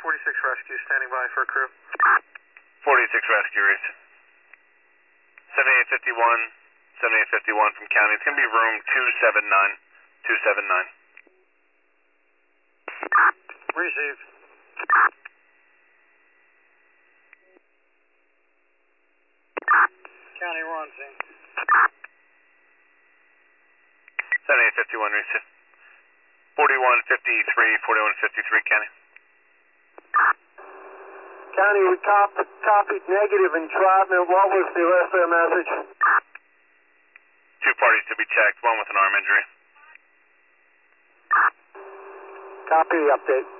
46 Rescue, standing by for a crew. 46 Rescue, Reese. 7851 from County. It's going to be room 279. Received. County, we're on scene. 7851, Reese. 4153, County. County, we copied negative in Trotman. What was the rest of the message? 2 parties to be checked, one with an arm injury. Copy the update.